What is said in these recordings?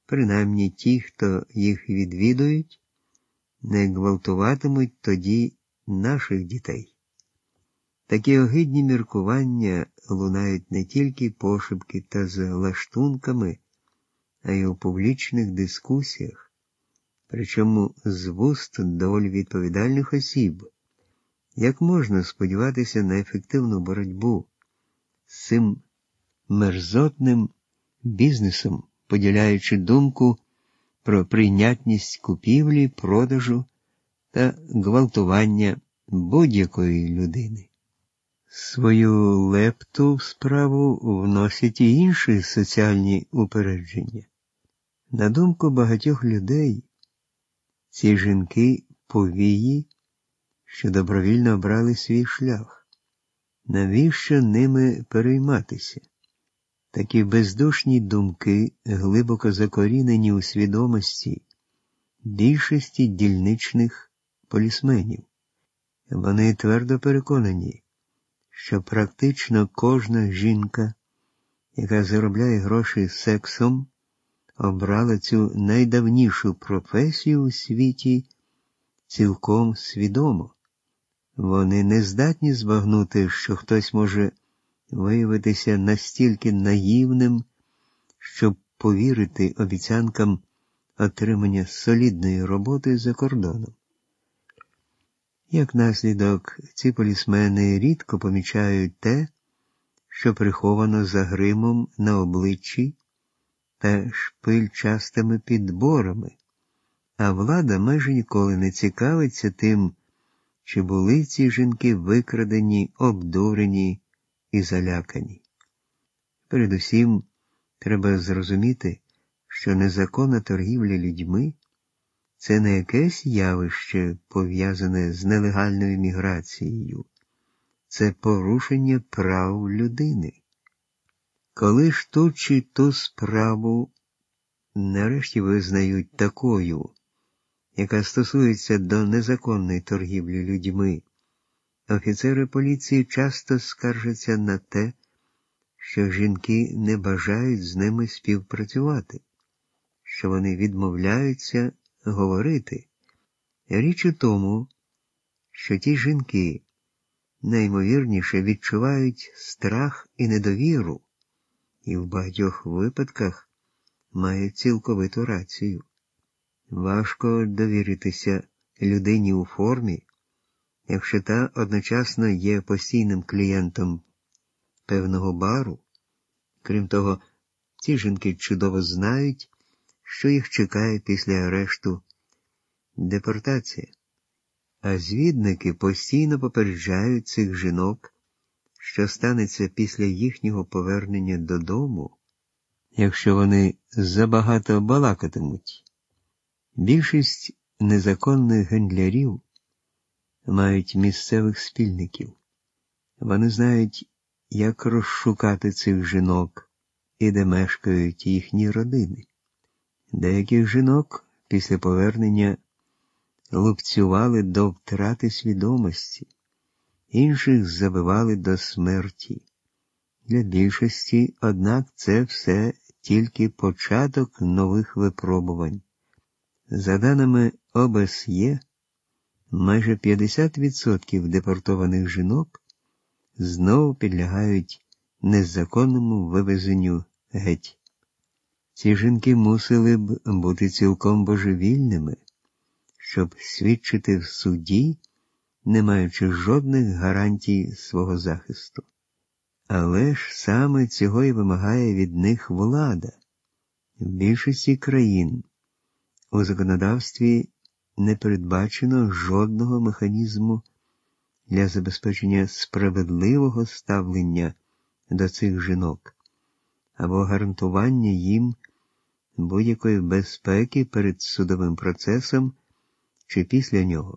принаймні ті, хто їх відвідують, не гвалтуватимуть тоді наших дітей. Такі огидні міркування лунають не тільки пошепки та за лаштунками, а й у публічних дискусіях, причому з вуст доволі відповідальних осіб. Як можна сподіватися на ефективну боротьбу з цим мерзотним бізнесом, поділяючи думку про прийнятність купівлі, продажу та гвалтування будь-якої людини? Свою лепту в справу вносять і інші соціальні упередження. На думку багатьох людей, ці жінки повії, що добровільно обрали свій шлях. Навіщо ними перейматися? Такі бездушні думки глибоко закорінені у свідомості більшості дільничних полісменів. Вони твердо переконані, що практично кожна жінка, яка заробляє гроші сексом, обрала цю найдавнішу професію у світі цілком свідомо. Вони не здатні збагнути, що хтось може виявитися настільки наївним, щоб повірити обіцянкам отримання солідної роботи за кордоном. Як наслідок, ці полісмени рідко помічають те, що приховано за гримом на обличчі та шпильчастими підборами, а влада майже ніколи не цікавиться тим, чи були ці жінки викрадені, обдурені і залякані. Передусім, треба зрозуміти, що незаконна торгівля людьми – це не якесь явище, пов'язане з нелегальною міграцією. Це порушення прав людини. Коли ж ту чи ту справу нарешті визнають такою, яка стосується до незаконної торгівлі людьми, офіцери поліції часто скаржаться на те, що жінки не бажають з ними співпрацювати, що вони відмовляються говорити. Річ у тому, що ті жінки найімовірніше відчувають страх і недовіру, і в багатьох випадках мають цілковиту рацію. Важко довіритися людині у формі, якщо та одночасно є постійним клієнтом певного бару. Крім того, ці жінки чудово знають, що їх чекає після арешту – депортація. А звідники постійно попереджають цих жінок, що станеться після їхнього повернення додому, якщо вони забагато балакатимуть. Більшість незаконних гендлярів мають місцевих спільників. Вони знають, як розшукати цих жінок і де мешкають їхні родини. Деяких жінок після повернення лупцювали до втрати свідомості, інших забивали до смерті. Для більшості, однак, це все тільки початок нових випробувань. За даними ОБСЄ, майже 50% депортованих жінок знову підлягають незаконному вивезенню геть. Ці жінки мусили б бути цілком божевільними, щоб свідчити в суді, не маючи жодних гарантій свого захисту. Але ж саме цього і вимагає від них влада. В більшості країн у законодавстві не передбачено жодного механізму для забезпечення справедливого ставлення до цих жінок або гарантування їм будь-якої безпеки перед судовим процесом чи після нього.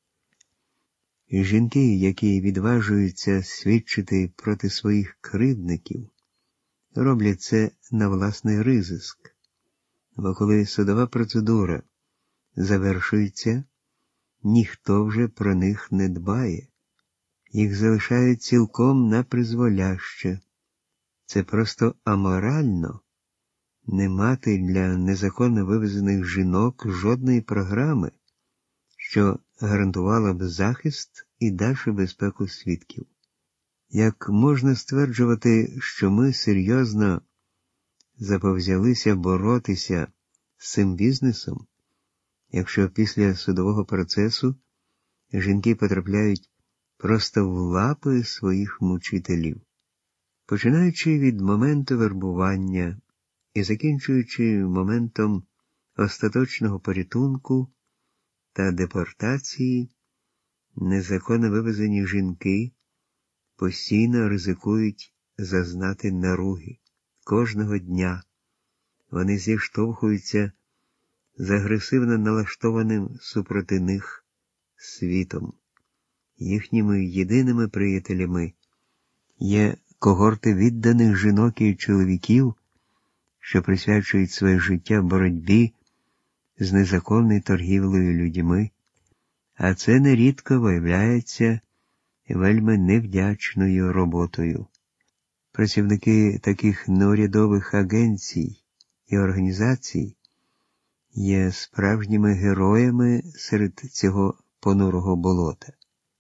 Жінки, які відважуються свідчити проти своїх кривдників, роблять це на власний ризик. Бо коли судова процедура завершується, ніхто вже про них не дбає. Їх залишають цілком на призволяще. Це просто аморально не мати для незаконно вивезених жінок жодної програми, що гарантувала б захист і дальшу безпеку свідків. Як можна стверджувати, що ми серйозно заповзялися боротися з цим бізнесом, якщо після судового процесу жінки потрапляють просто в лапи своїх мучителів? Починаючи від моменту вербування і закінчуючи моментом остаточного порятунку та депортації, незаконно вивезені жінки постійно ризикують зазнати наруги. Кожного дня вони зіштовхуються з агресивно налаштованим супроти них світом. Їхніми єдиними приятелями є когорти відданих жінок і чоловіків, що присвячують своє життя боротьбі з незаконною торгівлею людьми, а це нерідко виявляється вельми невдячною роботою. Працівники таких неурядових агенцій і організацій є справжніми героями серед цього понурого болота.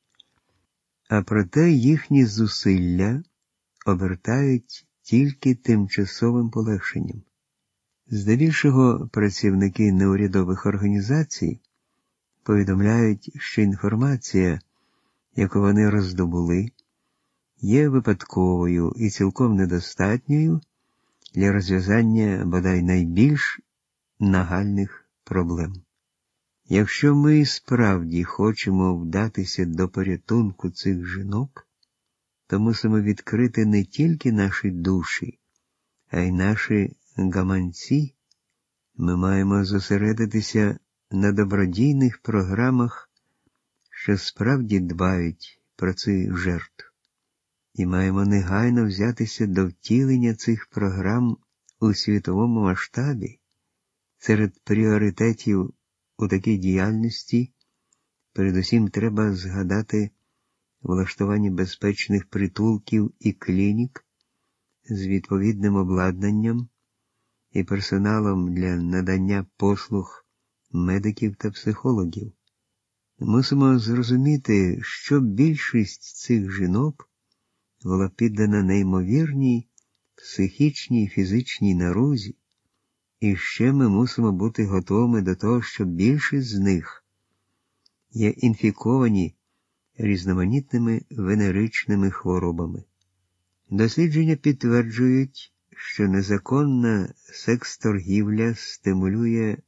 А проте їхні зусилля обертають тільки тимчасовим полегшенням. Здебільшого працівники неурядових організацій повідомляють, що інформація, яку вони роздобули, є випадковою і цілком недостатньою для розв'язання бодай найбільш нагальних проблем. Якщо ми справді хочемо вдатися до порятунку цих жінок, то мусимо відкрити не тільки наші душі, а й наші гаманці. Ми маємо зосередитися на добродійних програмах, що справді дбають про цих жертв. І маємо негайно взятися до втілення цих програм у світовому масштабі. Серед пріоритетів у такій діяльності передусім треба згадати влаштування безпечних притулків і клінік з відповідним обладнанням і персоналом для надання послуг медиків та психологів. Мусимо зрозуміти, що більшість цих жінок була піддана неймовірній психічній і фізичній нарузі, і ще ми мусимо бути готовими до того, що більшість з них є інфіковані різноманітними венеричними хворобами. Дослідження підтверджують, що незаконна секс-торгівля стимулює